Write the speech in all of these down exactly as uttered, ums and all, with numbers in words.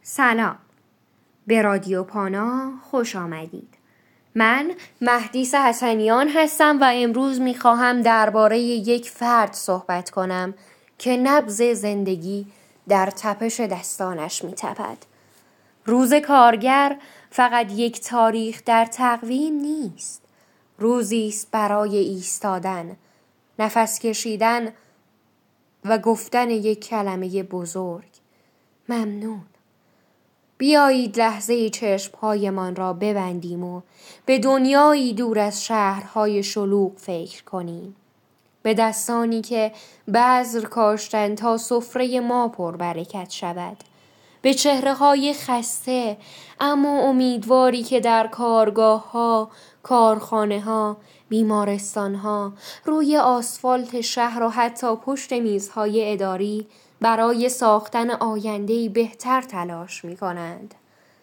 سلام، به رادیو پانا خوش آمدید. من مهدیس حسنیان هستم و امروز میخواهم درباره یک فرد صحبت کنم که نبض زندگی در تپش دستانش میتپد. روز کارگر فقط یک تاریخ در تقویم نیست. روزی است برای ایستادن، نفس کشیدن و گفتن یک کلمه بزرگ: ممنون. بیایید لحظه چشمهایمان را ببندیم و به دنیایی دور از شهرهای شلوغ فکر کنیم. به دستانی که بذر کاشتن تا سفره ما پربرکت شود. به چهره‌های خسته اما امیدواری که در کارگاه‌ها، کارخانه‌ها، بیمارستان‌ها، روی آسفالت شهر و حتی پشت میزهای اداری برای ساختن آینده‌ای بهتر تلاش می‌کنند.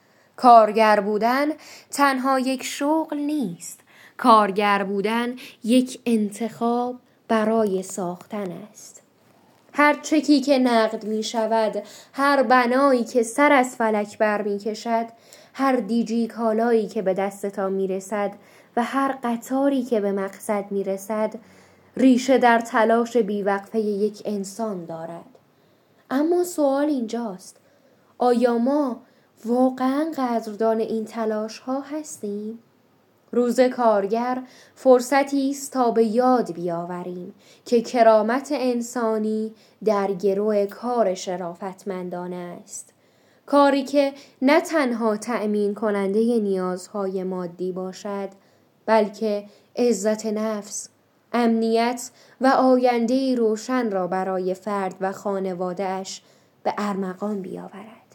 کارگر بودن تنها یک شغل نیست. کارگر بودن یک انتخاب برای ساختن است. هر چکی که نقد می شود، هر بنایی که سر از فلک بر می کشد، هر دیجی کالایی که به دستتان می رسد و هر قطاری که به مقصد می رسد، ریشه در تلاش بیوقفه یک انسان دارد. اما سوال اینجاست: آیا ما واقعاً قدردان این تلاش ها هستیم؟ روز کارگر فرصتی است تا به یاد بیاوریم که کرامت انسانی در گرو کار شرافتمندانه است. کاری که نه تنها تأمین کننده نیازهای مادی باشد، بلکه عزت نفس، امنیت و آینده‌ای روشن را برای فرد و خانواده‌اش به ارمغان بیاورد.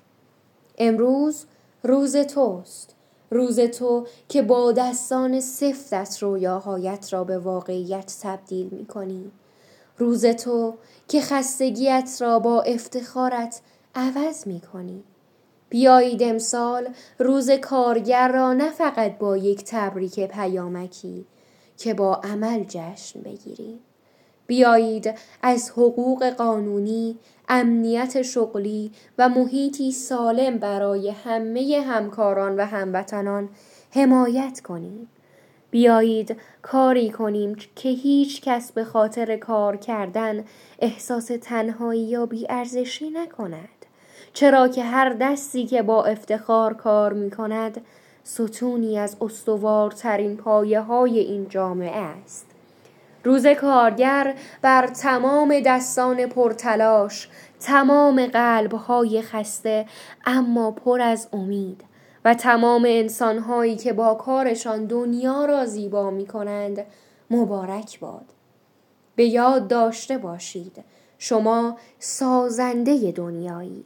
امروز روز توست. روز تو که با دستان سفتت رویاهایت را به واقعیت تبدیل می کنی. روز تو که خستگیت را با افتخارت عوض می کنی. بیایید امسال روز کارگر را نه فقط با یک تبریک پیامکی که با عمل جشن بگیریم. بیایید از حقوق قانونی، امنیت شغلی و محیطی سالم برای همه همکاران و هموطنان حمایت کنیم. بیایید کاری کنیم که هیچ کس به خاطر کار کردن احساس تنهایی یا بی‌ارزشی نکند. چرا که هر دستی که با افتخار کار می کند ستونی از استوارترین پایه های این جامعه است. روز کارگر بر تمام دستان پرتلاش، تمام قلب‌های خسته اما پر از امید و تمام انسان‌هایی که با کارشان دنیا را زیبا می‌کنند مبارک باد. به یاد داشته باشید شما سازنده دنیایید.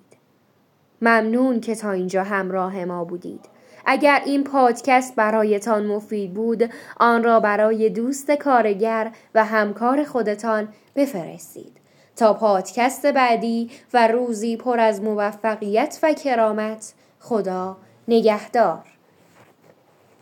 ممنون که تا اینجا همراه ما بودید. اگر این پادکست برایتان مفید بود، آن را برای دوست کارگر و همکار خودتان بفرستید. تا پادکست بعدی و روزی پر از موفقیت و کرامت، خدا نگهدار.